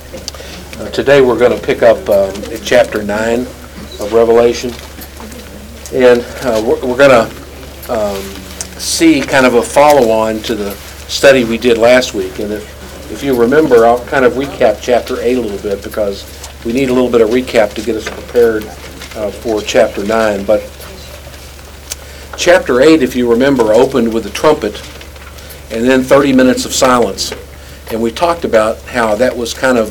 Today we're going to pick up at chapter 9 of Revelation, and we're going to see kind of a follow-on to the study we did last week. And if you remember, I'll kind of recap chapter 8 a little bit, because we need a little bit of recap to get us prepared for chapter 9. But chapter 8, if you remember, opened with a trumpet and then 30 minutes of silence. And we talked about how that was kind of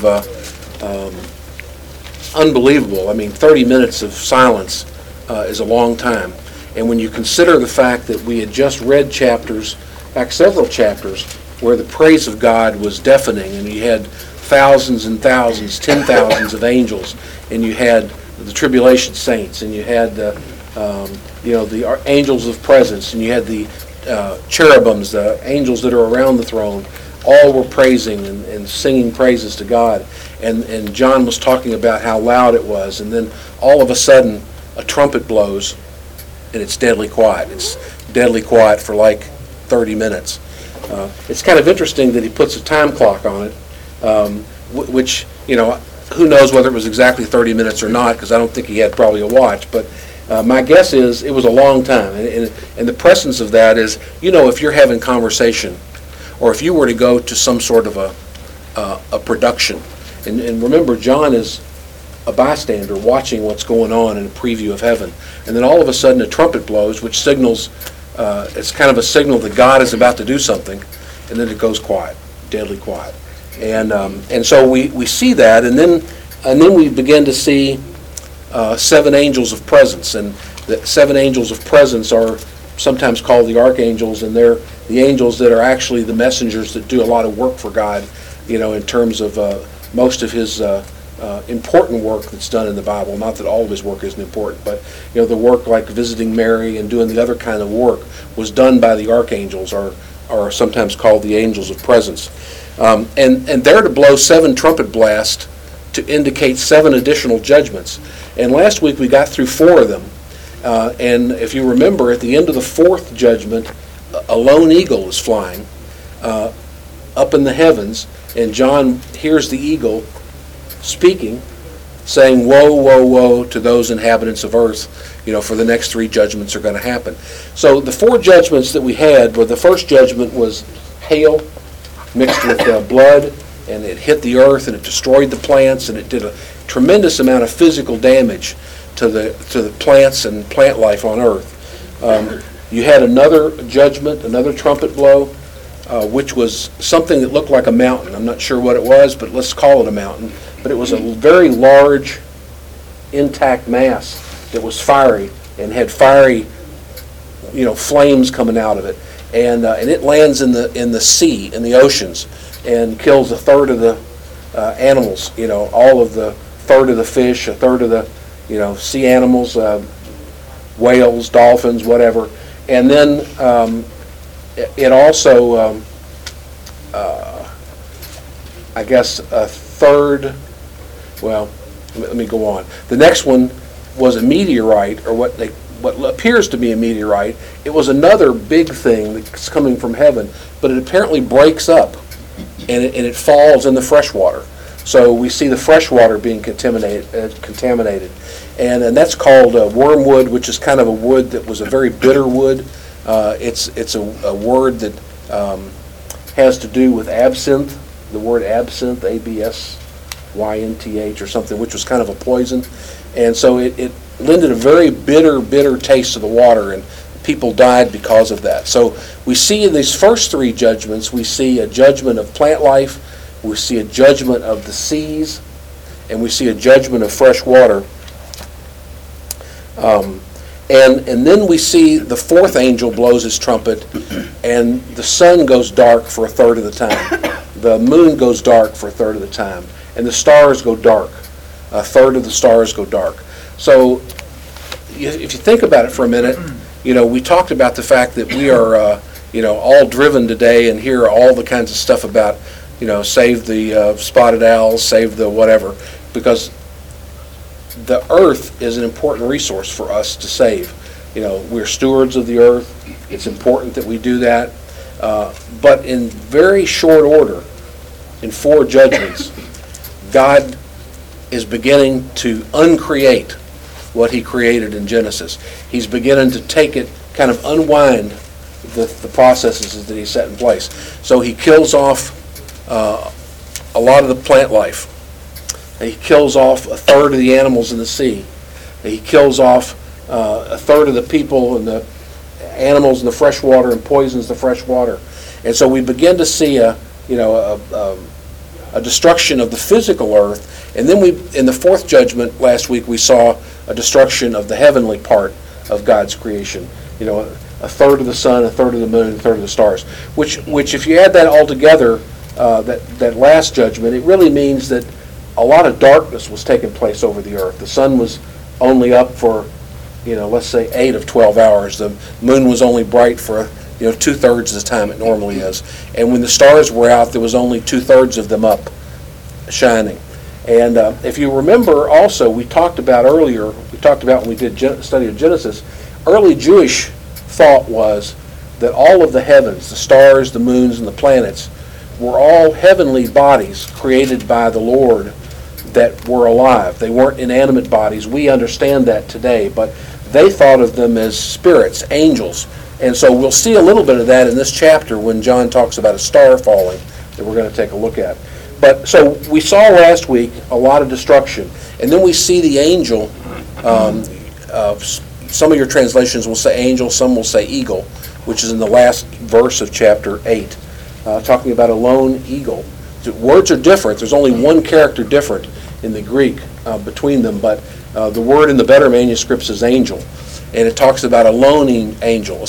unbelievable. I mean, 30 minutes of silence is a long time. And when you consider the fact that we had just read several chapters, where the praise of God was deafening, and you had thousands and thousands, 10,000s of angels, and you had the tribulation saints, and you had the angels of presence, and you had the cherubims, the angels that are around the throne, all were praising and singing praises to God. And John was talking about how loud it was, and then all of a sudden a trumpet blows, and it's deadly quiet. It's deadly quiet for like 30 minutes. It's kind of interesting that he puts a time clock on it, which, who knows whether it was exactly 30 minutes or not, because I don't think he had probably a watch, but my guess is it was a long time. And the presence of that is, if you're having conversation, or if you were to go to some sort of a production, and remember, John is a bystander watching what's going on in a preview of heaven, and then all of a sudden a trumpet blows, which signals, it's kind of a signal that God is about to do something, and then it goes quiet, deadly quiet. And so we see that, and then we begin to see 7 angels of presence, and the 7 angels of presence are sometimes called the archangels, and they're the angels that are actually the messengers that do a lot of work for God, in terms of most of his important work that's done in the Bible. Not that all of his work isn't important, but the work like visiting Mary and doing the other kind of work was done by the archangels, or sometimes called the angels of presence. And they're to blow 7 trumpet blasts to indicate 7 additional judgments. And last week we got through 4 of them. And if you remember, at the end of the 4th judgment, a lone eagle is flying up in the heavens, and John hears the eagle speaking, saying, "Woe, woe, woe to those inhabitants of earth," for the next 3 judgments are going to happen. So the 4 judgments that we had were, the first judgment was hail mixed with blood, and it hit the earth, and it destroyed the plants, and it did a tremendous amount of physical damage to the plants and plant life on earth. You had another judgment, another trumpet blow, which was something that looked like a mountain. I'm not sure what it was, but let's call it a mountain. But it was a very large, intact mass that was fiery and had fiery, flames coming out of it, and it lands in the sea, in the oceans, and kills a third of the animals. All of the third of the fish, a third of the sea animals, whales, dolphins, whatever. And then it also, I guess, a third. Well, let me go on. The next one was a meteorite, or what appears to be a meteorite. It was another big thing that's coming from heaven, but it apparently breaks up, and it falls in the fresh water. So we see the fresh water being contaminated, and that's called wormwood, which is kind of a wood that was a very bitter wood. It's a word that has to do with absinthe. The word absinthe, ABSYNTH or something, which was kind of a poison, and so it lended a very bitter taste to the water, and people died because of that. So we see in these first 3 judgments, we see a judgment of plant life, we see a judgment of the seas, and we see a judgment of fresh water. And then we see the 4th angel blows his trumpet, and the sun goes dark for a third of the time. The moon goes dark for a third of the time, and the stars go dark. A third of the stars go dark. So if you think about it for a minute, we talked about the fact that we are, all driven today and hear all the kinds of stuff about, save the spotted owls, save the whatever, because the earth is an important resource for us to save. We're stewards of the earth. It's important that we do that. But in very short order, in 4 judgments, God is beginning to uncreate what he created in Genesis. He's beginning to take it, kind of unwind the processes that he set in place. So he kills off a lot of the plant life. He kills off a third of the animals in the sea. He kills off a third of the people and the animals in the fresh water and poisons the fresh water. And so we begin to see a destruction of the physical earth. And then in the fourth judgment last week, we saw a destruction of the heavenly part of God's creation. A third of the sun, a third of the moon, a third of the stars. Which if you add that all together, that last judgment, it really means that a lot of darkness was taking place over the earth. The sun was only up for, let's say 8 of 12 hours. The moon was only bright for, 2/3 of the time it normally is. And when the stars were out, there was only 2/3 of them up, shining. And if you remember also, we talked about when we did study of Genesis, early Jewish thought was that all of the heavens, the stars, the moons, and the planets, were all heavenly bodies created by the Lord that were alive. They weren't inanimate bodies. We understand that today, but they thought of them as spirits, angels. And so we'll see a little bit of that in this chapter when John talks about a star falling that we're going to take a look at. But so we saw last week a lot of destruction, and then we see the angel. Some of your translations will say angel, some will say eagle, which is in the last verse of chapter 8, talking about a lone eagle. The words are different. There's only one character different in the Greek between them, but the word in the better manuscripts is angel, and it talks about a lone angel,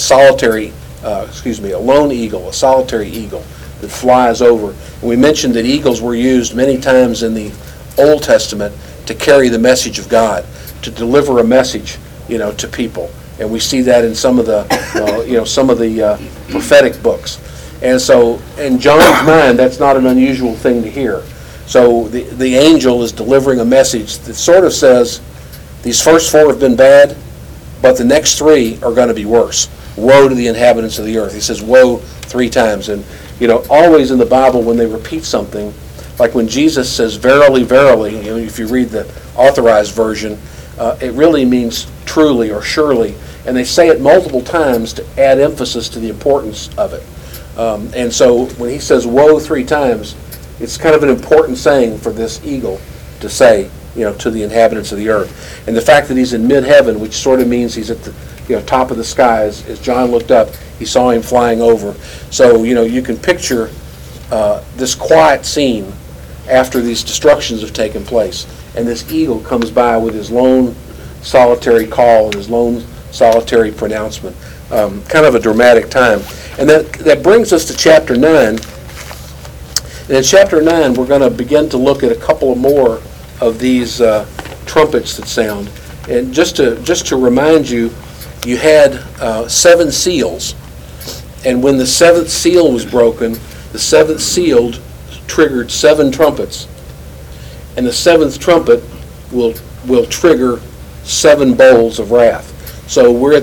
a lone eagle, a solitary eagle that flies over. And we mentioned that eagles were used many times in the Old Testament to carry the message of God, to deliver a message, to people. And we see that in some of the, prophetic books. And so, in John's mind, that's not an unusual thing to hear. So the angel is delivering a message that sort of says, these first 4 have been bad, but the next 3 are going to be worse. Woe to the inhabitants of the earth. He says woe 3 times. And, always in the Bible when they repeat something, like when Jesus says verily, verily, if you read the authorized version, it really means truly or surely. And they say it multiple times to add emphasis to the importance of it. And so when he says woe 3 times, it's kind of an important saying for this eagle to say, to the inhabitants of the earth. And the fact that he's in mid-heaven, which sort of means he's at the top of the sky, as John looked up, he saw him flying over. So, you can picture this quiet scene after these destructions have taken place. And this eagle comes by with his lone solitary call and his lone solitary pronouncement. Kind of a dramatic time. And that brings us to chapter 9. And in chapter 9, we're going to begin to look at a couple more of these trumpets that sound. And just to remind you, you had 7 seals. And when the 7th seal was broken, the 7th seal triggered 7 trumpets. And the 7th trumpet will trigger 7 bowls of wrath. So we're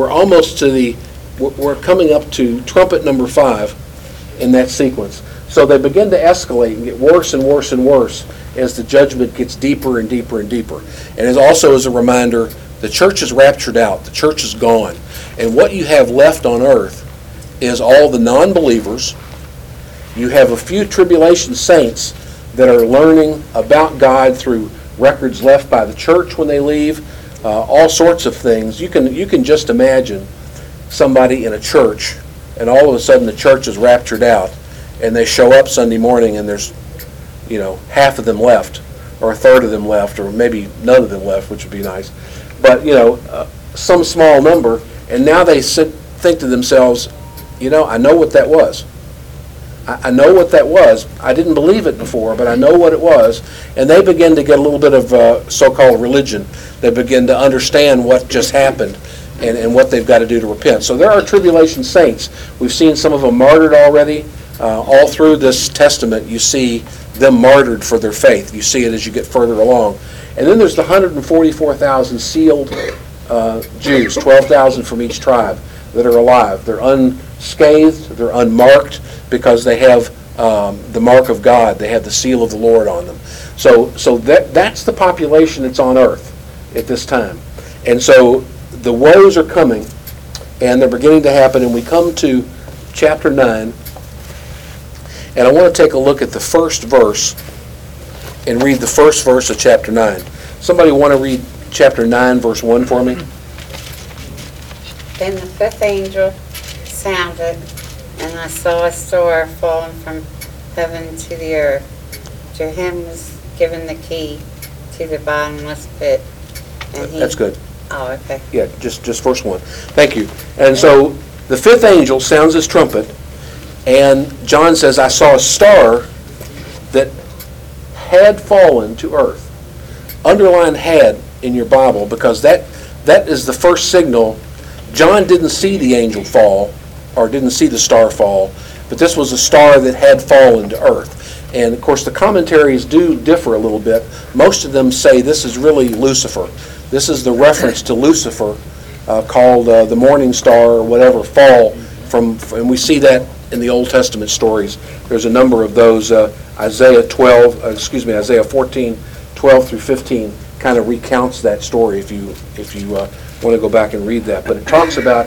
coming up to trumpet number 5 in that sequence. So they begin to escalate and get worse and worse and worse as the judgment gets deeper and deeper and deeper. And as a reminder, the church is raptured out. The church is gone. And what you have left on earth is all the non-believers. You have a few tribulation saints that are learning about God through records left by the church when they leave, all sorts of things. You can just imagine somebody in a church, and all of a sudden the church is raptured out, and they show up Sunday morning and there's, half of them left, or a third of them left, or maybe none of them left, which would be nice. But, some small number, and now they think to themselves, I know what that was. I know what that was. I didn't believe it before, but I know what it was. And they begin to get a little bit of so-called religion. They begin to understand what just happened and what they've got to do to repent. So there are tribulation saints. We've seen some of them martyred already. All through this testament, you see them martyred for their faith. You see it as you get further along. And then there's the 144,000 sealed Jews, 12,000 from each tribe, that are alive. They're unscathed, they're unmarked, because they have the mark of God. They have the seal of the Lord on them. So that's the population that's on earth at this time. And so the woes are coming, and they're beginning to happen, and we come to chapter 9, and I want to take a look at the first verse and read the first verse of chapter 9. Somebody want to read chapter 9, verse 1 for me? Then the fifth angel sounded, and I saw a star falling from heaven to the earth. To him was given the key to the bottomless pit. And That's good. Oh, okay. Yeah, just verse 1. Thank you. And so the fifth angel sounds his trumpet, and John says, I saw a star that had fallen to earth. Underline had in your Bible, because that is the first signal. John didn't see the angel fall, or didn't see the star fall, but this was a star that had fallen to earth. And of course the commentaries do differ a little bit. Most of them say this is really Lucifer. This is the reference to Lucifer, called the morning star or whatever, fall from, and we see that in the Old Testament stories. There's a number of those. Isaiah 14, 12 through 15 kind of recounts that story if you want to go back and read that. But it talks about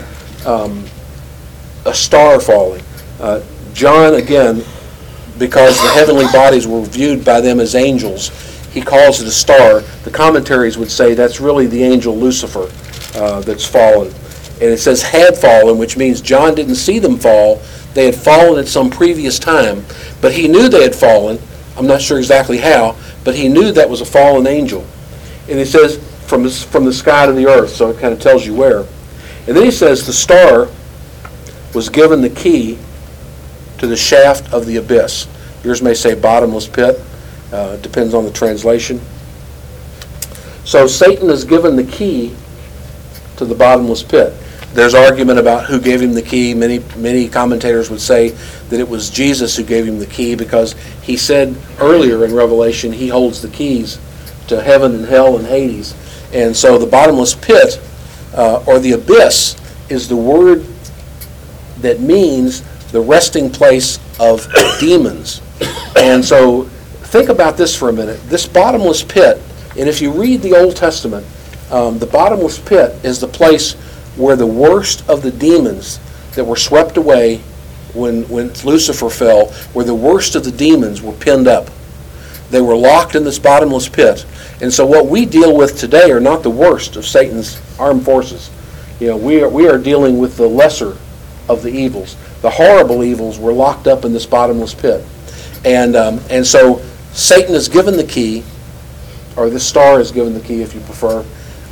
a star falling. John, again, because the heavenly bodies were viewed by them as angels, he calls it a star. The commentaries would say that's really the angel Lucifer that's fallen. And it says had fallen, which means John didn't see them fall. They had fallen at some previous time, but he knew they had fallen. I'm not sure exactly how, but he knew that was a fallen angel. And it says from the sky to the earth, so it kind of tells you where. And then he says the star was given the key to the shaft of the abyss. Yours may say bottomless pit. Depends on the translation. So Satan is given the key to the bottomless pit. There's argument about who gave him the key. Many commentators would say that it was Jesus who gave him the key, because he said earlier in Revelation he holds the keys to heaven and hell and Hades. And so the bottomless pit, or the abyss, is the word that means the resting place of demons. And so think about this for a minute. This bottomless pit, and if you read the Old Testament, the bottomless pit is the place where the worst of the demons that were swept away when Lucifer fell, where the worst of the demons were pinned up. They were locked in this bottomless pit. And so what we deal with today are not the worst of Satan's armed forces. You know, we are dealing with the lesser of the evils. The horrible evils were locked up in this bottomless pit. And so Satan is given the key, or the star is given the key if you prefer,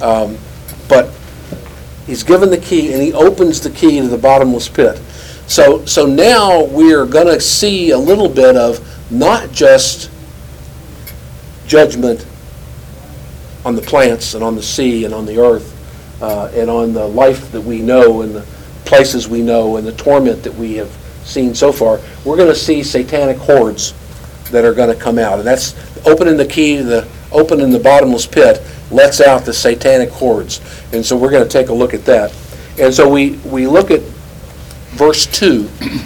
but he's given the key, and he opens the key to the bottomless pit. So now we're going to see a little bit of not just judgment on the plants and on the sea and on the earth and on the life that we know and the places we know and the torment that we have seen so far. We're going to see satanic hordes that are going to come out. And that's opening the key, opening the bottomless pit lets out the satanic hordes. And so we're going to take a look at that. And so we look at verse 2,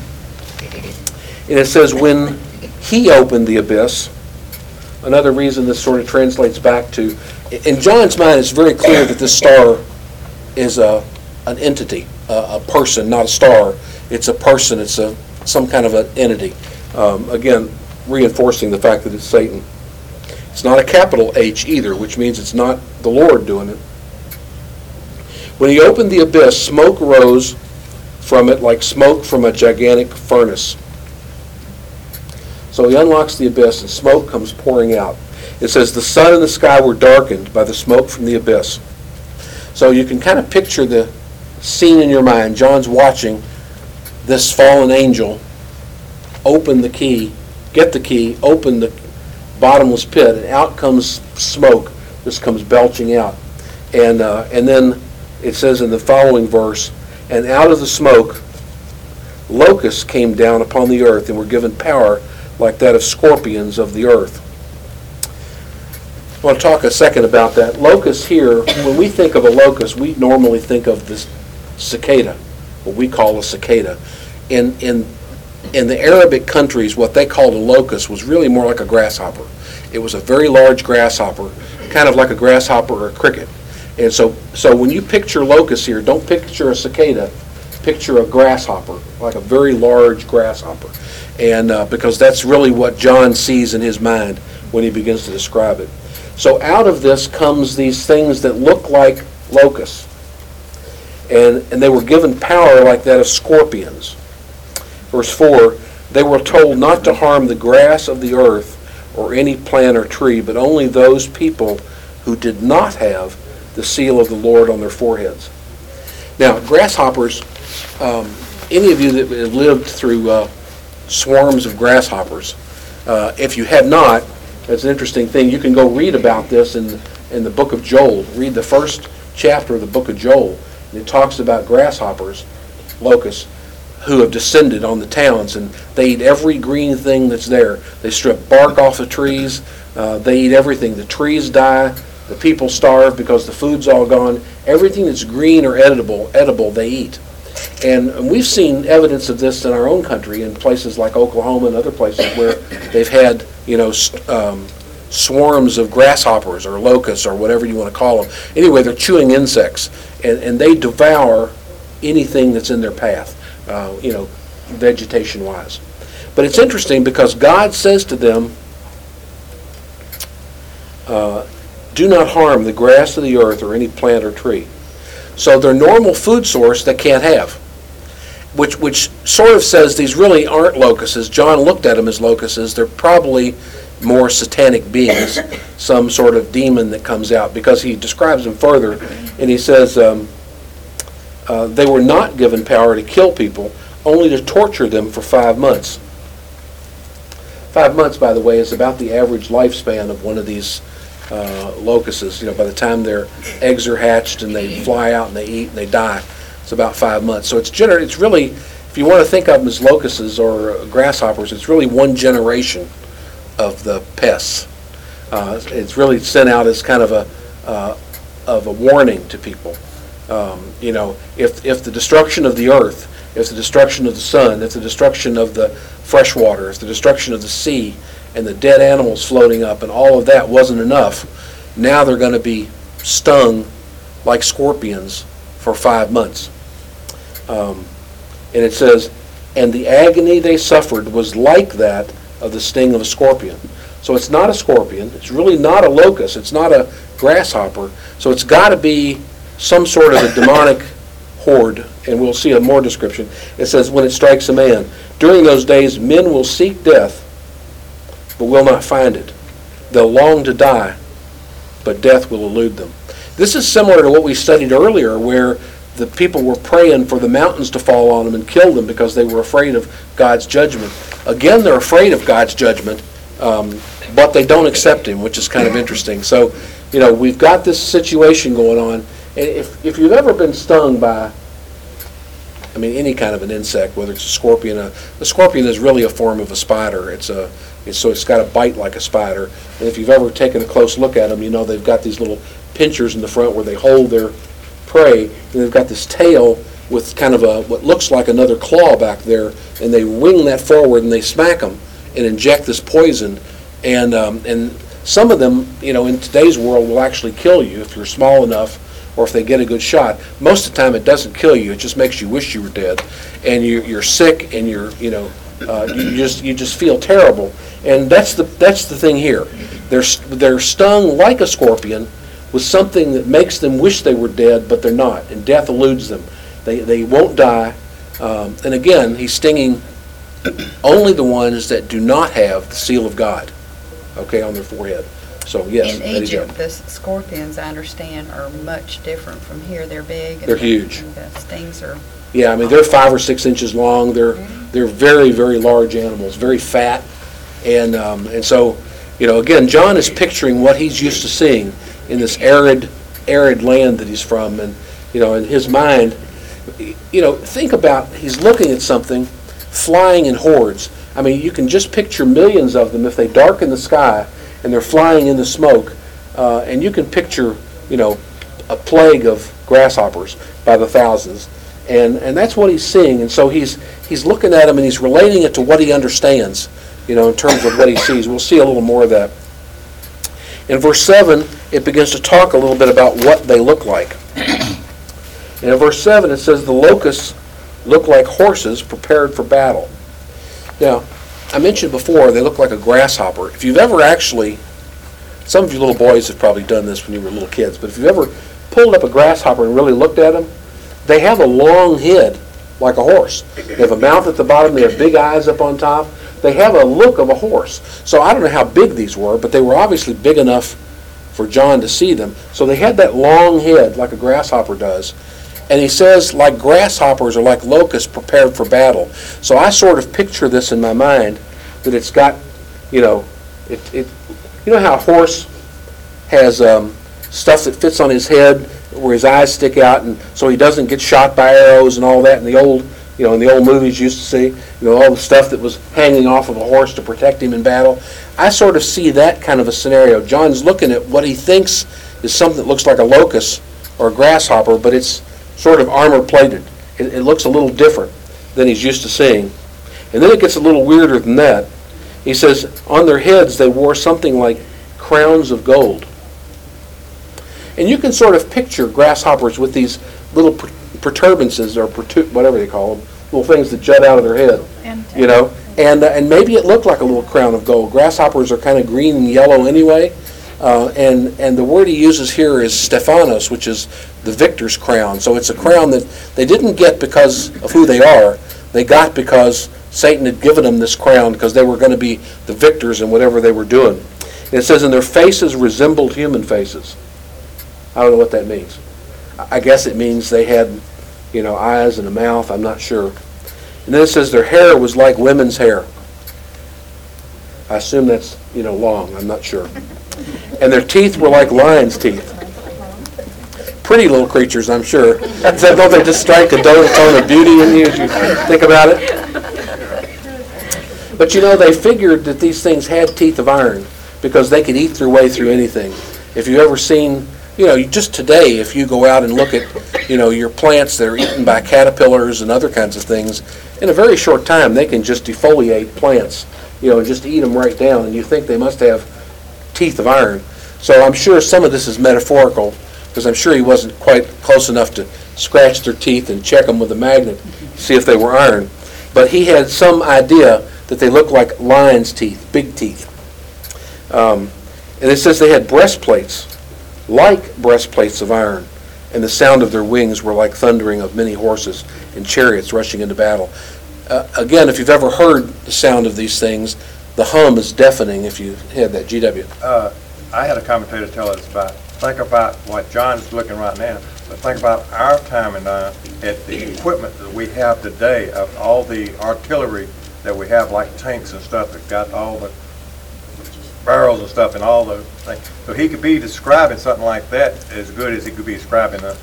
and it says, when he opened the abyss. Another reason this sort of translates back to, in John's mind, it's very clear that this star is an entity, a person, not a star. It's a person. It's some kind of an entity. Again, reinforcing the fact that it's Satan. It's not a capital H either, which means it's not the Lord doing it. When he opened the abyss, smoke rose from it like smoke from a gigantic furnace. So he unlocks the abyss and smoke comes pouring out. It says the sun and the sky were darkened by the smoke from the abyss. So you can kind of picture the scene in your mind. John's watching this fallen angel open the key, get the key, open the bottomless pit, and out comes smoke. This comes belching out. And then it says in the following verse, and out of the smoke locusts came down upon the earth and were given power like that of scorpions of the earth. I want to talk a second about that. Locusts here, when we think of a locust, we normally think of this cicada, what we call a cicada. In in the Arabic countries, what they called a locust was really more like a grasshopper. It was a very large grasshopper, kind of like a grasshopper or a cricket. And so when you picture locusts here, don't picture a cicada, picture a grasshopper, like a very large grasshopper. And because that's really what John sees in his mind when he begins to describe it. So out of this comes these things that look like locusts. And they were given power like that of scorpions. Verse 4, they were told not to harm the grass of the earth or any plant or tree, but only those people who did not have the seal of the Lord on their foreheads. Now, grasshoppers, any of you that have lived through swarms of grasshoppers, if you have not, that's an interesting thing. You can go read about this in the book of Joel. Read the first chapter of the book of Joel. And it talks about grasshoppers, locusts, who have descended on the towns, and they eat every green thing that's there. They strip bark off the trees. They eat everything. The trees die. The people starve because the food's all gone. Everything that's green or edible they eat. And we've seen evidence of this in our own country in places like Oklahoma and other places where they've had, swarms of grasshoppers or locusts or whatever you want to call them. Anyway, they're chewing insects, and they devour anything that's in their path, vegetation-wise. But it's interesting because God says to them, do not harm the grass of the earth or any plant or tree. So their normal food source they can't have, which sort of says these really aren't locusts. John looked at them as locusts. They're probably more satanic beings, some sort of demon that comes out, because he describes them further, and he says they were not given power to kill people, only to torture them for 5 months. 5 months, by the way, is about the average lifespan of one of these locusts. By the time their eggs are hatched and they fly out and they eat and they die, it's about 5 months. So it's really, if you want to think of them as locusts or grasshoppers, it's really one generation of the pests. It's really sent out as kind of a warning to people. If the destruction of the earth, if the destruction of the sun, if the destruction of the fresh water, if the destruction of the sea, and the dead animals floating up, and all of that wasn't enough, now they're going to be stung like scorpions for 5 months. And it says, and the agony they suffered was like that of the sting of a scorpion. So it's not a scorpion. It's really not a locust. It's not a grasshopper. So it's got to be some sort of a demonic horde, and we'll see a more description. It says, when it strikes a man. During those days, men will seek death, but will not find it. They'll long to die, but death will elude them. This is similar to what we studied earlier, where the people were praying for the mountains to fall on them and kill them because they were afraid of God's judgment. Again, they're afraid of God's judgment, but they don't accept Him, which is kind of interesting. So, we've got this situation going on. And if you've ever been stung by, any kind of an insect, whether it's a scorpion, a scorpion is really a form of a spider. So it's got a bite like a spider. And if you've ever taken a close look at them, they've got these little pinchers in the front where they hold their prey, and they've got this tail with kind of what looks like another claw back there, and they wing that forward and they smack them and inject this poison. And some of them, in today's world, will actually kill you if you're small enough, or if they get a good shot. Most of the time, it doesn't kill you; it just makes you wish you were dead, and you're sick, and you just feel terrible. And that's the thing here. They're stung like a scorpion with something that makes them wish they were dead, but they're not, and death eludes them. They won't die. And again, he's stinging only the ones that do not have the seal of God, on their forehead. So yes, in Egypt, the scorpions, I understand, are much different from here. They're big. They're huge. And the stings are. Yeah, they're 5 or 6 inches long. They're very, very large animals, very fat, and so again, John is picturing what he's used to seeing in this arid land that he's from, and in his mind, think about, he's looking at something flying in hordes. You can just picture millions of them if they darken the sky and they're flying in the smoke, and you can picture a plague of grasshoppers by the thousands. And that's what he's seeing. And so he's looking at them and he's relating it to what he understands, in terms of what he sees. We'll see a little more of that. In verse 7, it begins to talk a little bit about what they look like. And in verse 7, it says, the locusts look like horses prepared for battle. Now, I mentioned before, they look like a grasshopper. If you've ever actually, some of you little boys have probably done this when you were little kids, but if you've ever pulled up a grasshopper and really looked at them, they have a long head like a horse. They have a mouth at the bottom, they have big eyes up on top. They have a look of a horse. So I don't know how big these were, but they were obviously big enough for John to see them. So they had that long head like a grasshopper does. And he says, like grasshoppers or like locusts prepared for battle. So I sort of picture this in my mind, that it's got, you know how a horse has stuff that fits on his head where his eyes stick out, and so he doesn't get shot by arrows and all that in the old movies you used to see, all the stuff that was hanging off of a horse to protect him in battle. I sort of see that kind of a scenario. John's looking at what he thinks is something that looks like a locust or a grasshopper, but it's sort of armor-plated. It looks a little different than he's used to seeing. And then it gets a little weirder than that. He says, on their heads they wore something like crowns of gold. And you can sort of picture grasshoppers with these little protuberances, or whatever they call them, little things that jut out of their head, and maybe it looked like a little crown of gold. Grasshoppers are kind of green and yellow anyway, and the word he uses here is Stephanos, which is the victor's crown. So it's a crown that they didn't get because of who they are. They got because Satan had given them this crown because they were going to be the victors in whatever they were doing. And it says, and their faces resembled human faces. I don't know what that means. I guess it means they had, eyes and a mouth. I'm not sure. And then it says their hair was like women's hair. I assume that's, long. I'm not sure. And their teeth were like lions' teeth. Pretty little creatures, I'm sure. Don't they just strike a tone of beauty in you as you think about it? But they figured that these things had teeth of iron because they could eat their way through anything. If you've ever seen, just today, if you go out and look at, your plants that are eaten by caterpillars and other kinds of things, in a very short time they can just defoliate plants, and just eat them right down, and you think they must have teeth of iron. So I'm sure some of this is metaphorical, because I'm sure he wasn't quite close enough to scratch their teeth and check them with a magnet, see if they were iron. But he had some idea that they looked like lion's teeth, big teeth. And it says they had breastplates, like breastplates of iron, and the sound of their wings were like thundering of many horses and chariots rushing into battle. Again, if you've ever heard the sound of these things, the hum is deafening if you had that. GW. I had a commentator tell us think about what John's looking right now, but think about our time and at the equipment that we have today, of all the artillery that we have, like tanks and stuff that got all the barrels and stuff and all those things. So he could be describing something like that as good as he could be describing an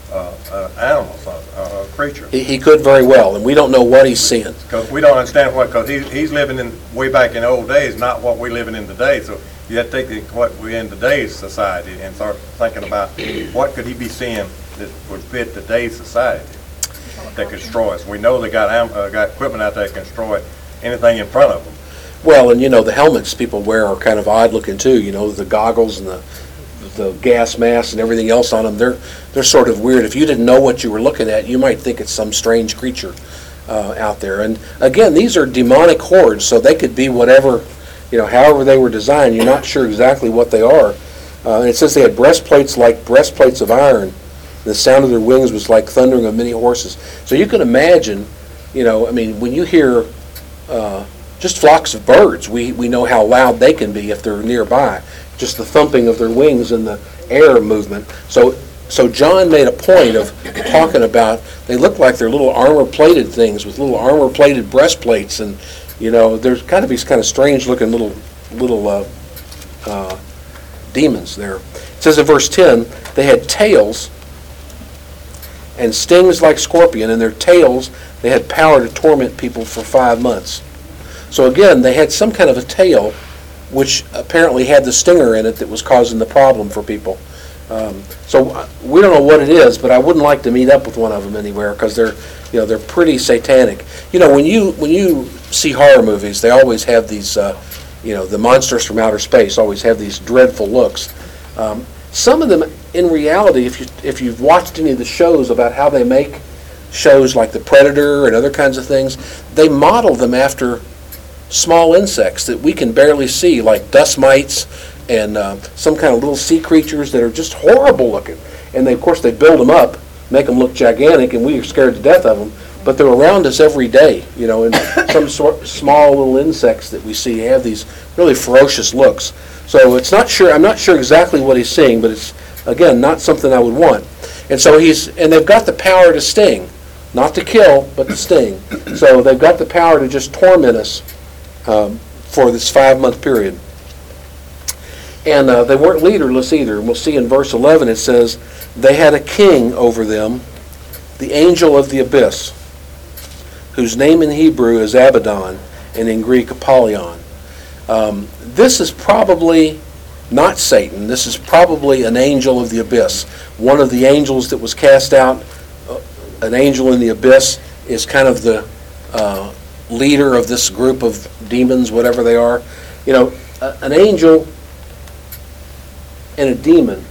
animal, a creature. He could very well, and we don't know what he's seeing. Because we don't understand because he's living in way back in the old days, not what we're living in today. So you have to take what we're in today's society and start thinking about what could he be seeing that would fit today's society that could destroy us. We know they got equipment out there that can destroy anything in front of them. Well, and the helmets people wear are kind of odd looking too. The goggles and the gas masks and everything else on them. They're sort of weird. If you didn't know what you were looking at, you might think it's some strange creature out there. And again, these are demonic hordes, so they could be whatever, however they were designed. You're not sure exactly what they are. And it says they had breastplates like breastplates of iron. The sound of their wings was like thundering of many horses. So you can imagine, when you hear just flocks of birds, we know how loud they can be if they're nearby. Just the thumping of their wings and the air movement. So John made a point of talking about they look like they're little armor-plated things with little armor-plated breastplates, and there's got to be kind of strange-looking little demons there. It says in verse 10, they had tails and stings like scorpion, and their tails they had power to torment people for 5 months. So again, they had some kind of a tail which apparently had the stinger in it that was causing the problem for people. So we don't know what it is, but I wouldn't like to meet up with one of them anywhere because they're pretty satanic. When you see horror movies, they always have these, the monsters from outer space always have these dreadful looks. Some of them, in reality, if you've watched any of the shows about how they make shows like The Predator and other kinds of things, they model them after small insects that we can barely see, like dust mites and some kind of little sea creatures that are just horrible looking. And of course, they build them up, make them look gigantic, and we are scared to death of them. But they're around us every day, and some small little insects that we see have these really ferocious looks. So I'm not sure exactly what he's seeing, but it's, again, not something I would want. And so and they've got the power to sting, not to kill, but to sting. So they've got the power to just torment us for this 5-month period. And they weren't leaderless either. And we'll see in verse 11 it says, they had a king over them, the angel of the abyss, whose name in Hebrew is Abaddon, and in Greek Apollyon. This is probably not Satan. This is probably an angel of the abyss. One of the angels that was cast out, an angel in the abyss, is kind of the leader of this group of demons, whatever they are. An angel and a demon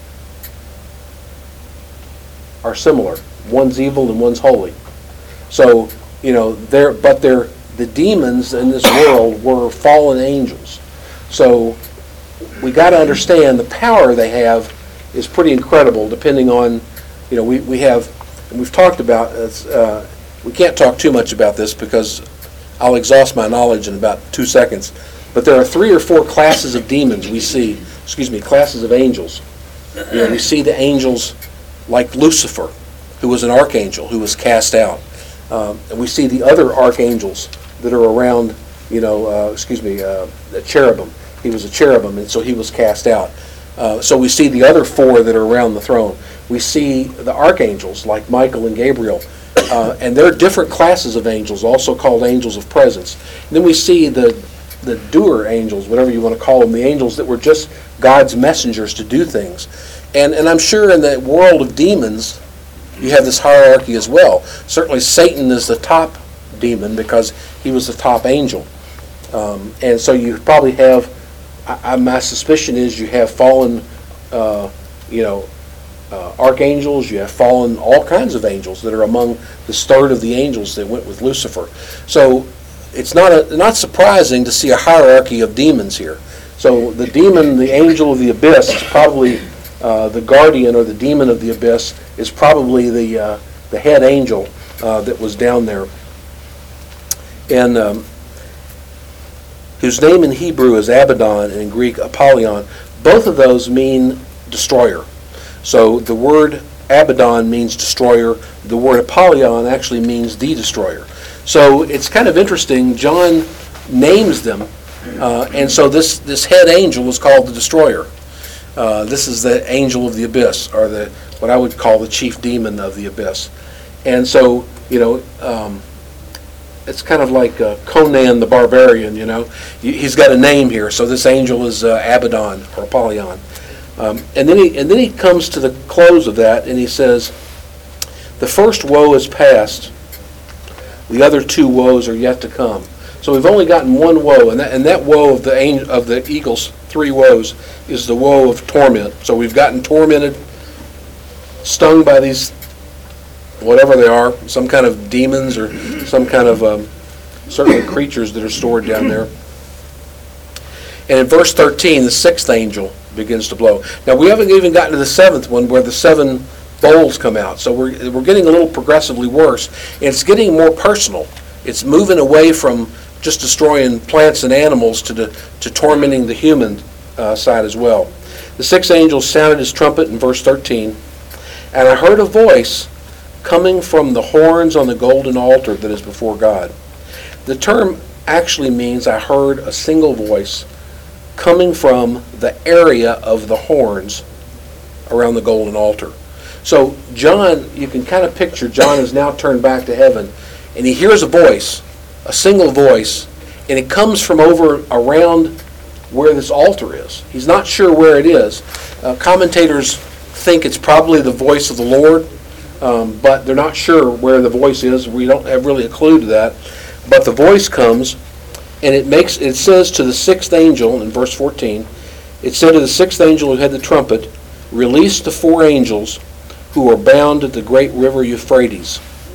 are similar. One's evil and one's holy. So, the demons in this world were fallen angels. So we got to understand the power they have is pretty incredible, depending on, we have, and we've talked about, we can't talk too much about this because I'll exhaust my knowledge in about 2 seconds, but there are 3 or 4 classes of demons classes of angels. We see the angels like Lucifer, who was an archangel, who was cast out. And we see the other archangels that are around, the cherubim. He was a cherubim, and so he was cast out. So we see the other 4 that are around the throne. We see the archangels, like Michael and Gabriel, and they're different classes of angels, also called angels of presence. And then we see the doer angels, whatever you want to call them, the angels that were just God's messengers to do things. And I'm sure in the world of demons, you have this hierarchy as well. Certainly Satan is the top demon because he was the top angel. And so you probably have, my suspicion is you have fallen, archangels, you have fallen all kinds of angels that are among this third of the angels that went with Lucifer. So it's not surprising to see a hierarchy of demons here. So the demon, the angel of the abyss, is probably the guardian or the demon of the abyss is probably the head angel that was down there. And whose name in Hebrew is Abaddon and in Greek Apollyon. Both of those mean destroyer. So the word Abaddon means destroyer. The word Apollyon actually means the destroyer. So it's kind of interesting. John names them. And so this head angel is called the destroyer. This is the angel of the abyss, or what I would call the chief demon of the abyss. And so, it's kind of like Conan the Barbarian, He's got a name here, so this angel is Abaddon, or Apollyon. And then he comes to the close of that, and he says, the first woe is past, the other 2 woes are yet to come. So we've only gotten 1 woe, and that woe of the eagle's 3 woes is the woe of torment. So we've gotten tormented, stung by these, whatever they are, some kind of demons or some kind of certainly creatures that are stored down there. And in verse 13, the 6th angel begins to blow. Now we haven't even gotten to the 7th one where the 7 bowls come out. So we're getting a little progressively worse. And it's getting more personal. It's moving away from just destroying plants and animals to tormenting the human side as well. The 6th angel sounded his trumpet in verse 13, and I heard a voice coming from the horns on the golden altar that is before God. The term actually means I heard a single voice coming from the area of the horns around the golden altar. So John, you can kind of picture John is now turned back to heaven, and he hears a voice, a single voice, and it comes from over around where this altar is. He's not sure where it is. Commentators think it's probably the voice of the Lord, but they're not sure where the voice is. We don't have really a clue to that. But the voice comes, and it says to the sixth angel in verse 14, it said to the sixth angel who had the trumpet, release the four angels who are bound at the great river Euphrates.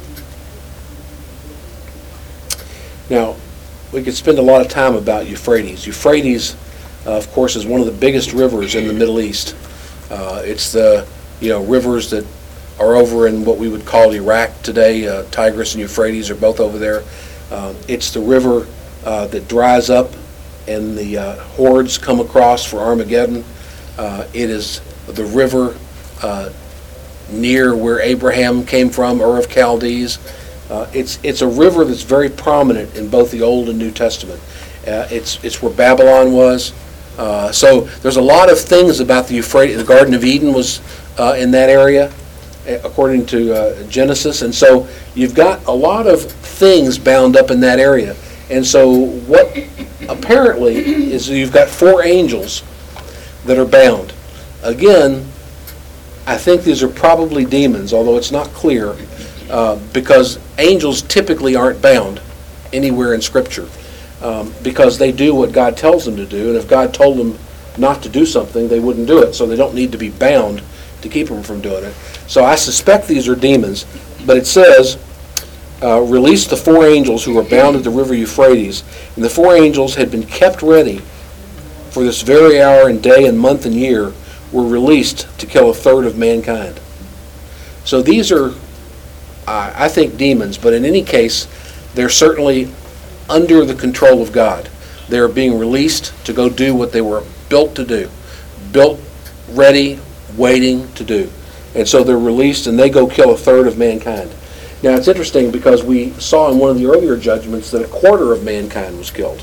Now, we could spend a lot of time about Euphrates. Euphrates, of course, is one of the biggest rivers in the Middle East. It's the rivers that are over in what we would call Iraq today. Tigris and Euphrates are both over there. It's the river that dries up and the hordes come across for Armageddon. It is the river near where Abraham came from, Ur of Chaldees. It's a river that's very prominent in both the Old and New Testament. It's where Babylon was. So there's a lot of things about the Euphrates. The Garden of Eden was in that area, according to Genesis. And so you've got a lot of things bound up in that area. And so what apparently is you've got four angels that are bound. Again, I think these are probably demons, although it's not clear, because angels typically aren't bound anywhere in Scripture, because they do what God tells them to do, and if God told them not to do something, they wouldn't do it, so they don't need to be bound to keep them from doing it. So I suspect these are demons, but it says, release the four angels who are bound at the river Euphrates. And the four angels had been kept ready for this very hour and day and month and year, were released to kill a third of mankind. So these are, I think, demons, but in any case, they're certainly under the control of God. They're being released to go do what they were built to do, built, ready, waiting to do. And so they're released and they go kill a third of mankind. Now it's interesting because we saw in one of the earlier judgments that a quarter of mankind was killed.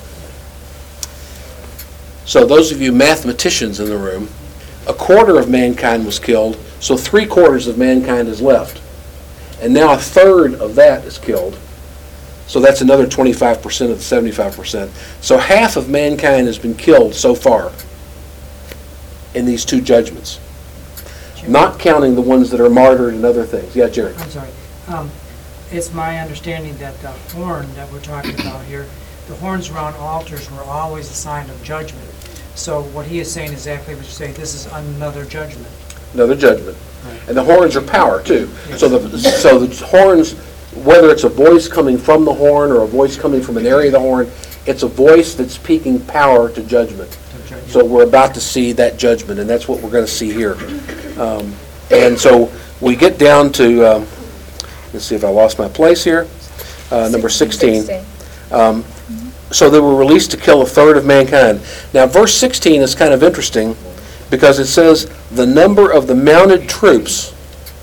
So those of you mathematicians in the room, a quarter of mankind was killed, so 3/4 of mankind is left. And now a third of that is killed. So that's another 25% of the 75%. So half of mankind has been killed so far in these two judgments. Not counting the ones that are martyred and other things. Yeah, Jerry. I'm sorry. It's my understanding that the horn that we're talking about here, the horns around altars were always a sign of judgment. So what he is saying is exactly what you say. This is another judgment. Another judgment. Right. And the horns are power too. Yes. So the horns, whether it's a voice coming from the horn or a voice coming from an area of the horn, it's a voice that's speaking power to judgment. So we're about to see that judgment, and that's what we're going to see here. And so we get down to, let's see if I lost my place here, number 16. So they were released to kill a third of mankind. Now verse 16 is kind of interesting because it says the number of the mounted troops.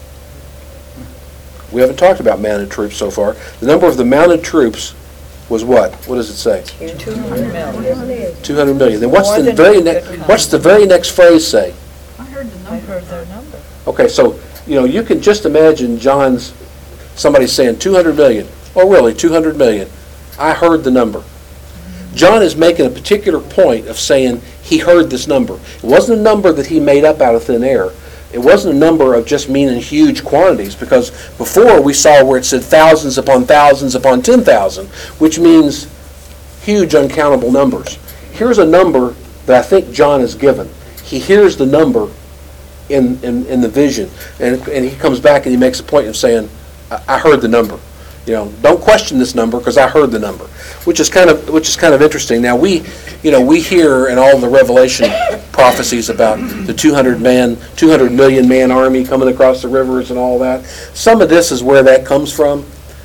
We haven't talked about mounted troops so far. The number of the mounted troops was what? What does it say? 200 million. 200 million. Then More than what's the very next phrase say? I heard their number. Okay, so you can just imagine somebody saying 200 million. Oh, really? 200 million? I heard the number. John is making a particular point of saying he heard this number. It wasn't a number that he made up out of thin air. It wasn't a number of just meaning huge quantities, because before we saw where it said thousands upon 10,000, which means huge uncountable numbers. Here's a number that I think John is given. He hears the number in the vision, and he comes back and he makes a point of saying, I heard the number. Don't question this number because I heard the number, which is kind of interesting. Now we hear in all the Revelation prophecies about the 200 million man army coming across the rivers and all that. Some of this is where that comes from.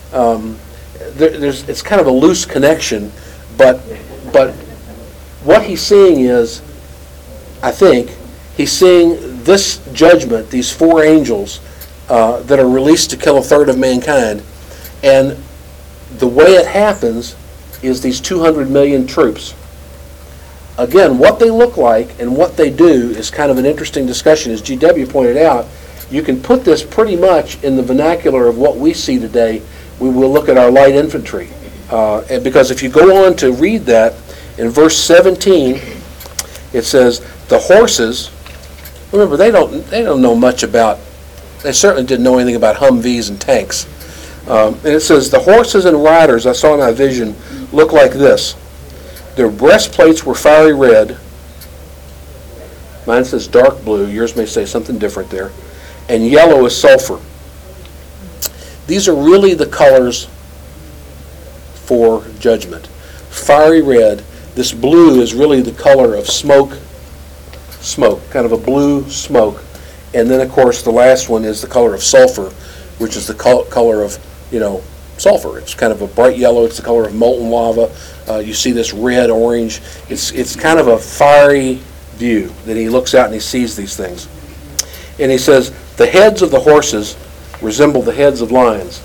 It's kind of a loose connection, but what he's seeing is, I think, he's seeing this judgment, these four angels that are released to kill a third of mankind. And the way it happens is these 200 million troops. Again, what they look like and what they do is kind of an interesting discussion. As GW pointed out, you can put this pretty much in the vernacular of what we see today. We will look at our light infantry. And because if you go on to read that, in verse 17, it says, the horses, remember, they don't know much about, they certainly didn't know anything about Humvees and tanks. And it says, the horses and riders I saw in my vision looked like this. Their breastplates were fiery red. Mine says dark blue. Yours may say something different there. And yellow as sulfur. These are really the colors for judgment. Fiery red. This blue is really the color of smoke, kind of a blue smoke. And then, of course, the last one is the color of sulfur, which is the color of, sulfur. It's kind of a bright yellow. It's the color of molten lava. You see this red, orange. It's kind of a fiery view that he looks out and he sees these things. And he says, the heads of the horses resemble the heads of lions.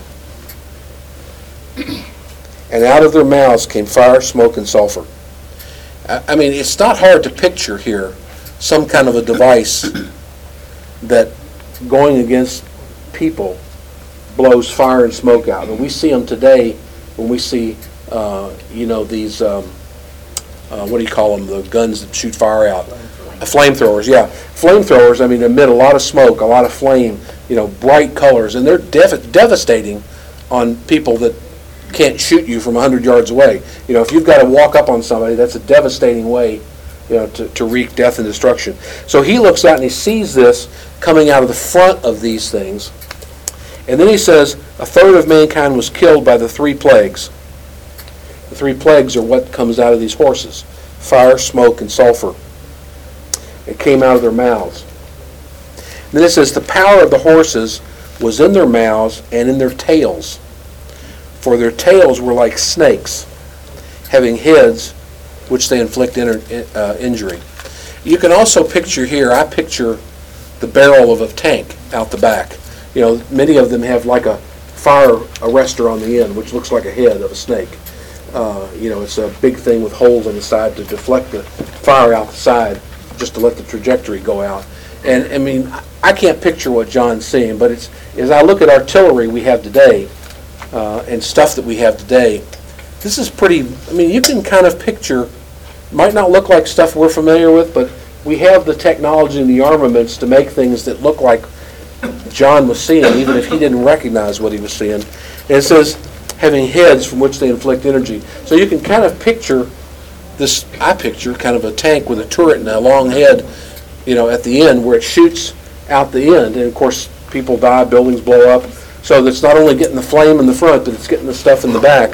And out of their mouths came fire, smoke, and sulfur. I mean, it's not hard to picture here some kind of a device that going against people blows fire and smoke out. And we see them today when we see, these, what do you call them, the guns that shoot fire out? Flamethrowers, yeah. Flamethrowers, I mean, emit a lot of smoke, a lot of flame, bright colors, and they're devastating on people that can't shoot you from 100 yards away. If you've got to walk up on somebody, that's a devastating way, to wreak death and destruction. So he looks out and he sees this coming out of the front of these things. And then he says, a third of mankind was killed by the 3 plagues. The 3 plagues are what comes out of these horses. Fire, smoke, and sulfur. It came out of their mouths. And then it says, the power of the horses was in their mouths and in their tails. For their tails were like snakes, having heads which they inflict injury. You can also picture here, I picture the barrel of a tank out the back. Many of them have like a fire arrestor on the end, which looks like a head of a snake. It's a big thing with holes on the side to deflect the fire out the side, just to let the trajectory go out. And I mean, I can't picture what John's seeing, but as I look at artillery we have today, and stuff that we have today, this is pretty, you can kind of picture, might not look like stuff we're familiar with, but we have the technology and the armaments to make things that look like John was seeing, even if he didn't recognize what he was seeing. And it says, having heads from which they inflict energy. So you can kind of picture this, I picture kind of a tank with a turret and a long head, at the end where it shoots out the end. And of course, people die, buildings blow up. So it's not only getting the flame in the front, but it's getting the stuff in the back.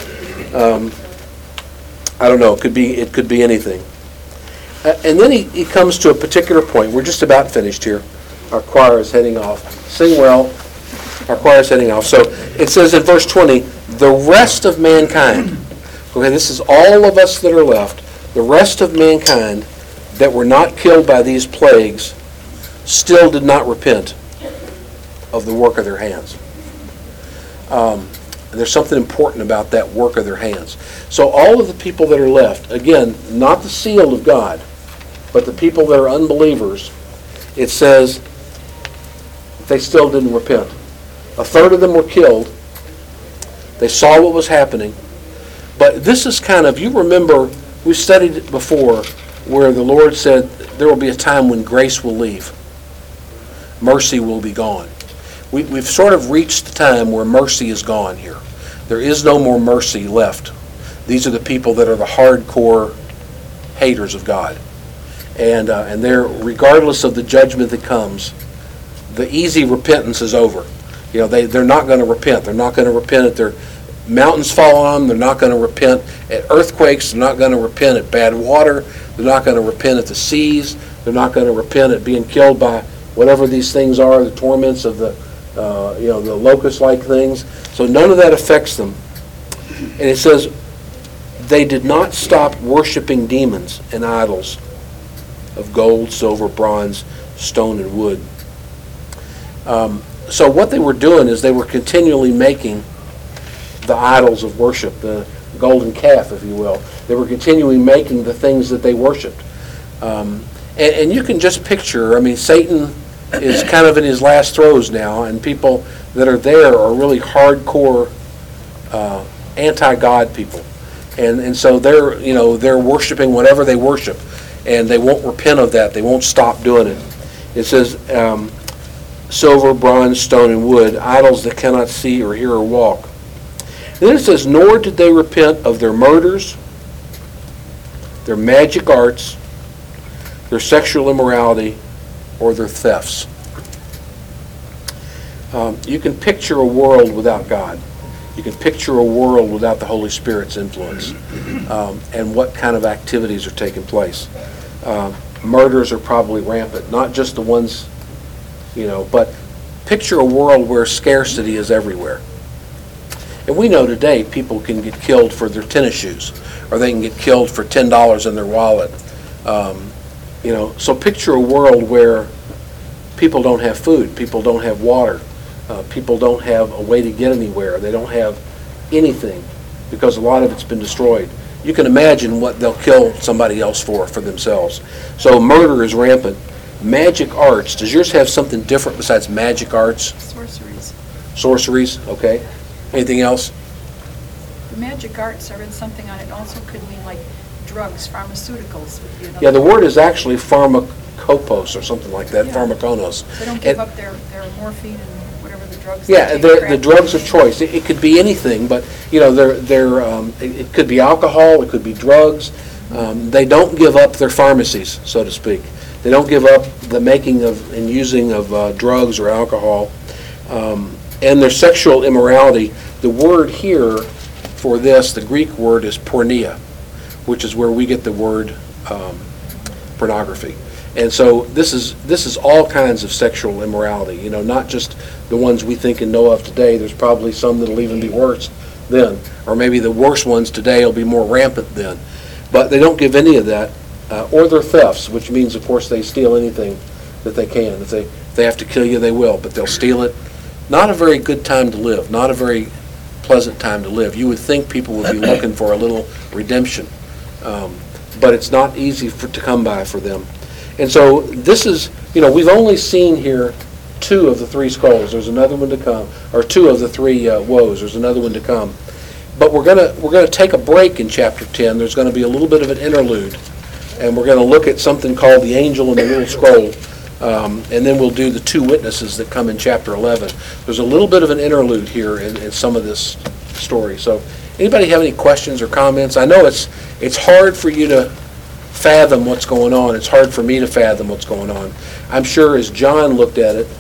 I don't know, it could be anything. And then he comes to a particular point. We're just about finished here. Our choir is heading off. Sing well. Our choir is heading off. So it says in verse 20, the rest of mankind. Okay, this is all of us that are left. The rest of mankind that were not killed by these plagues still did not repent of the work of their hands. There's something important about that work of their hands. So all of the people that are left, again, not the seal of God, but the people that are unbelievers, it says they still didn't repent. A third of them were killed. They saw what was happening. But this is kind of, you remember, we studied it before, where the Lord said there will be a time when grace will leave. Mercy will be gone. We've sort of reached the time where mercy is gone here. There is no more mercy left. These are the people that are the hardcore haters of God. And they're, regardless of the judgment that comes, the easy repentance is over. They're not going to repent. They're not going to repent at their mountains fall on them. They're not going to repent at earthquakes. They're not going to repent at bad water. They're not going to repent at the seas. They're not going to repent at being killed by whatever these things are, the torments of the locust-like things. So none of that affects them. And it says, they did not stop worshiping demons and idols of gold, silver, bronze, stone, and wood. So what they were doing is they were continually making the idols of worship, the golden calf, if you will. They were continually making the things that they worshipped. And you can just picture, Satan is kind of in his last throes now, and people that are there are really hardcore anti-God people. And so they're worshiping whatever they worship, and they won't repent of that. They won't stop doing it. It says, silver, bronze, stone, and wood, idols that cannot see or hear or walk. And then it says, nor did they repent of their murders, their magic arts, their sexual immorality, or their thefts. You can picture a world without God. You can picture a world without the Holy Spirit's influence, and what kind of activities are taking place. Murders are probably rampant, not just the ones, but picture a world where scarcity is everywhere. And we know today people can get killed for their tennis shoes, or they can get killed for $10 in their wallet. So picture a world where people don't have food, people don't have water, people don't have a way to get anywhere, they don't have anything because a lot of it's been destroyed. You can imagine what they'll kill somebody else for themselves. So murder is rampant. Magic arts, does yours have something different besides magic arts? Sorceries. Sorceries, okay. Anything else? Magic arts, I read something on it, also could mean like drugs, pharmaceuticals would be another. Yeah, the word is actually pharmakopos or something like that, Yeah. pharmakonos. They don't give And- up their morphine and whatever the drugs. Yeah, they take, the crack drugs of cocaine. choice. It could be anything, but it could be alcohol, it could be drugs. They don't give up their pharmacies, so to speak. They don't give up the making of and using of drugs or alcohol, and their sexual immorality. The word here for this, the Greek word is porneia, which is where we get the word pornography. And so this is all kinds of sexual immorality, not just the ones we think and know of today. There's probably some that'll even be worse then, or maybe the worst ones today will be more rampant then. But they don't give any of that, or their thefts, which means, of course, they steal anything that they can. If they have to kill you, they will, but they'll steal it. Not a very good time to live, not a very pleasant time to live. You would think people would be looking for a little redemption, but it's not easy to come by for them. And so this is, we've only seen here 2 of the 3 skulls. There's another one to come, or 2 of the 3 woes. There's another one to come. But we're gonna take a break in chapter 10. There's going to be a little bit of an interlude, and we're going to look at something called the angel and the little scroll, and then we'll do the 2 witnesses that come in chapter 11. There's a little bit of an interlude here in some of this story. So, anybody have any questions or comments? I know it's hard for you to fathom what's going on. It's hard for me to fathom what's going on. I'm sure as John looked at it,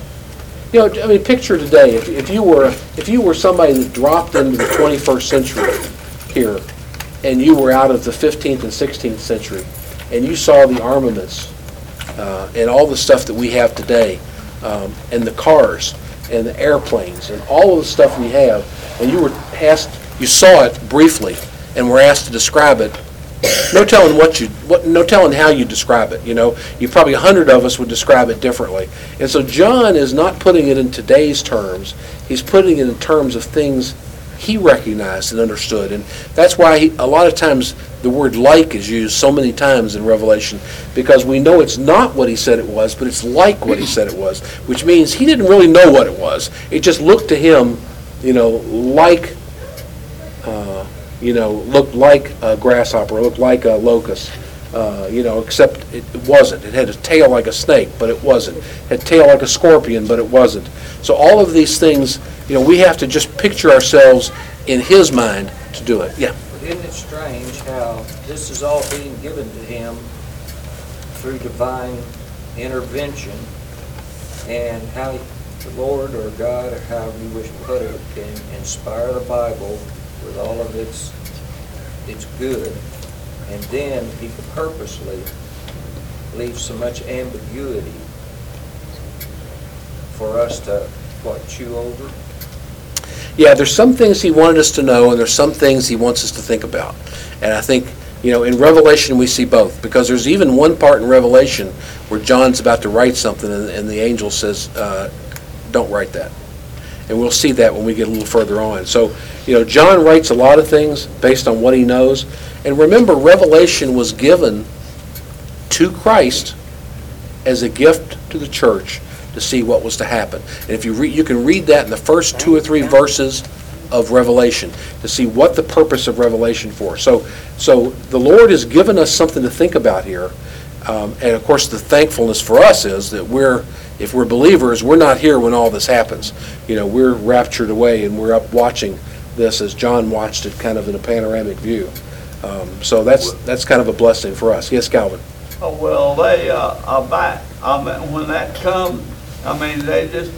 picture today, if you were somebody that dropped into the 21st century here, and you were out of the 15th and 16th century, and you saw the armaments and all the stuff that we have today, and the cars and the airplanes and all of the stuff we have, and you saw it briefly and were asked to describe it. No telling no telling how you describe it. You probably 100 of us would describe it differently. And so John is not putting it in today's terms. He's putting it in terms of things he recognized and understood. And that's why a lot of times the word like is used so many times in Revelation, because we know it's not what he said it was, but it's like what he said it was, which means he didn't really know what it was. It just looked to him, like looked like a grasshopper, looked like a locust, except it wasn't. It had a tail like a snake, but it wasn't. It had a tail like a scorpion, but it wasn't. So all of these things, we have to just picture ourselves in his mind to do it. Yeah. Isn't it strange how this is all being given to him through divine intervention, and how the Lord or God, or however you wish to put it, can inspire the Bible with all of its good, and then he purposely leaves so much ambiguity for us to, chew over? Yeah, there's some things he wanted us to know, and there's some things he wants us to think about. And I think, in Revelation we see both, because there's even one part in Revelation where John's about to write something, and the angel says, don't write that. And we'll see that when we get a little further on. So, John writes a lot of things based on what he knows. And remember, Revelation was given to Christ as a gift to the church to see what was to happen. And if you can read that in the first 2 or 3 verses of Revelation to see what the purpose of Revelation for. So the Lord has given us something to think about here. And of course, the thankfulness for us is that if we're believers, we're not here when all this happens. We're raptured away and we're up watching this as John watched it kind of in a panoramic view. So that's kind of a blessing for us. Yes, Calvin? Oh, well, they are back. I mean, when that comes, I mean, they just,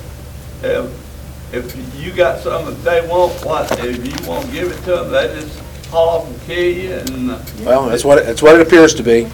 if you got something that they want, if you won't give it to them, they just haul off and kill you and. Well, that's what it appears to be.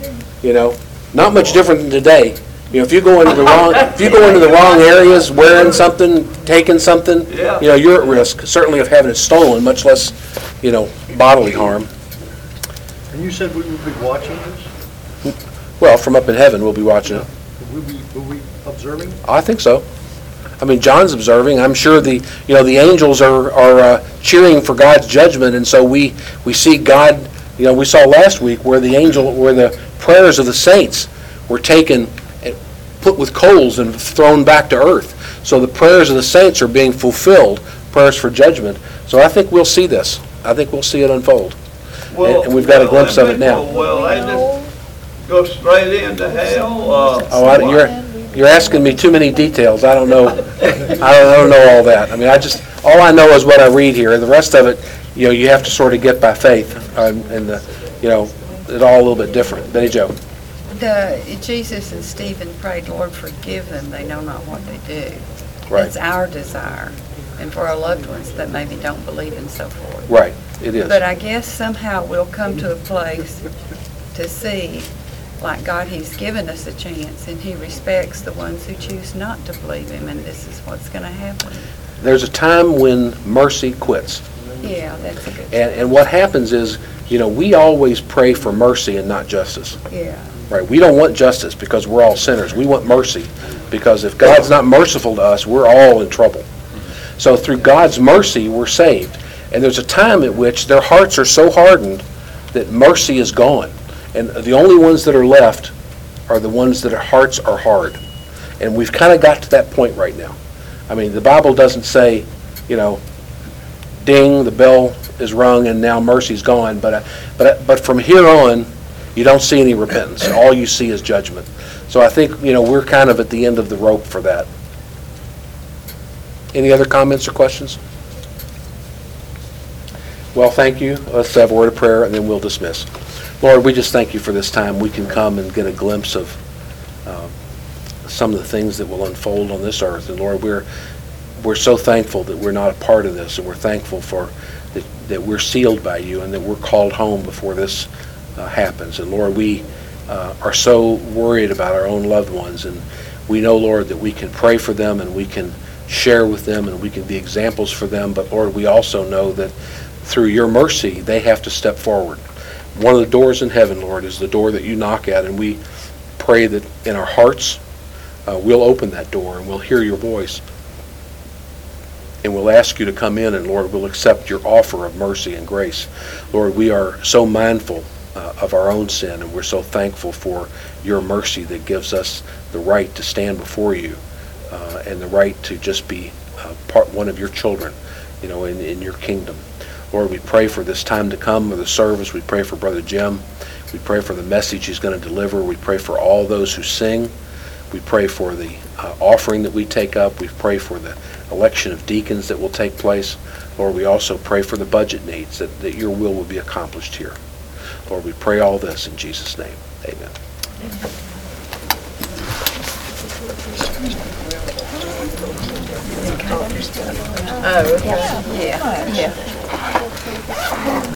Not much different than today. If you go into the wrong areas, wearing something, taking something, Yeah. You're at risk, certainly of having it stolen, much less, bodily harm. And you said we would be watching this? Well, from up in heaven, we'll be watching it. Will we observing? I think so. I mean, John's observing. I'm sure the angels are cheering for God's judgment, and so we see God. We saw last week where the prayers of the saints were taken and put with coals and thrown back to earth. So the prayers of the saints are being fulfilled, prayers for judgment. So I think we'll see this. I think we'll see it unfold. And we've got a glimpse of it now. Well, they just go straight into hell. You're asking me too many details. I don't know. I don't know all that. I mean, all I know is what I read here. The rest of it, you have to sort of get by faith, it's all a little bit different. Betty Jo. Jesus and Stephen prayed, Lord, forgive them. They know not what they do. Right. It's our desire, and for our loved ones that maybe don't believe and so forth. Right. It is. But I guess somehow we'll come to a place to see, like God, He's given us a chance, and He respects the ones who choose not to believe Him, and this is what's going to happen. There's a time when mercy quits. Yeah, that's a good And what happens is, we always pray for mercy and not justice. Yeah. Right? We don't want justice because we're all sinners. We want mercy because if God's not merciful to us, we're all in trouble. So through God's mercy, we're saved. And there's a time at which their hearts are so hardened that mercy is gone. And the only ones that are left are the ones that their hearts are hard. And we've kind of got to that point right now. I mean, the Bible doesn't say, ding, the bell is rung and now mercy's gone. But from here on, you don't see any repentance. All you see is judgment. So I think, we're kind of at the end of the rope for that. Any other comments or questions? Well, thank you. Let's have a word of prayer and then we'll dismiss. Lord, we just thank you for this time. We can come and get a glimpse of some of the things that will unfold on this earth. And Lord, we're so thankful that we're not a part of this, and we're thankful for that we're sealed by you and that we're called home before this happens. And Lord, we are so worried about our own loved ones, and we know, Lord, that we can pray for them and we can share with them and we can be examples for them. But Lord, we also know that through your mercy, they have to step forward. One of the doors in heaven, Lord, is the door that you knock at, and we pray that in our hearts we'll open that door and we'll hear your voice. And we'll ask you to come in, and Lord, we'll accept your offer of mercy and grace. Lord, we are so mindful of our own sin, and we're so thankful for your mercy that gives us the right to stand before you and the right to just be one of your children, in your kingdom. Lord, we pray for this time to come of the service. We pray for Brother Jim. We pray for the message he's going to deliver. We pray for all those who sing. We pray for the offering that we take up. We pray for the election of deacons that will take place. Lord, we also pray for the budget needs, that your will be accomplished here. Lord, we pray all this in Jesus' name. Amen. Oh, okay. Yeah.